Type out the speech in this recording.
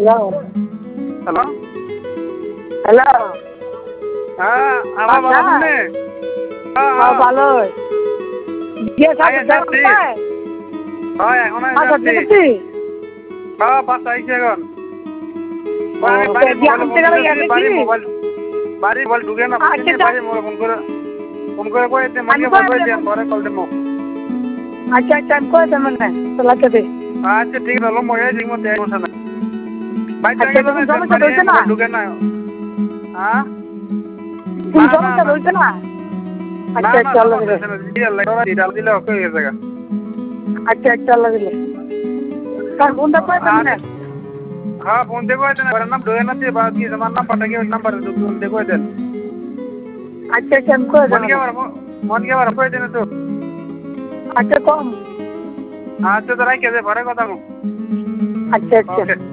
hello hello হ্যাঁ আমার ভালো শুনে হ্যাঁ ভালো দিয়ে আগে যাচ্ছি হয় এখন আমি যাচ্ছি হ্যাঁ বাস আইছি এখন আমি বাড়ির মোবাইল ঢুকে না বাড়ির মোবাইল ফোন করে কয়ে মনকে ফোন করে দিন পরে কল দেবো আচ্ছা আচ্ছা আমি কয়ে দেবেন না তোলাকে দে আচ্ছা ঠিক আছে হলো মরে ঠিক মতো সমস্যা নাই বাইরে সমস্যা রয়েছে না ঢুকে না হ্যাঁ সমস্যা রয়েছে না আচ্ছা আচ্ছা আল্লাহ দিলে আচ্ছা আচ্ছা আল্লাহ দিলে তার ফোনটা কয়ে দেবেন না हाँ फोन देखो नाम डोए ना दिए बात की जमान नाम पता के नंबर देखो देन अच्छा अच्छा हमको मन के बार कोई देना तो अच्छा कम हाँ तो राख के दे भरे কথা अच्छा अच्छा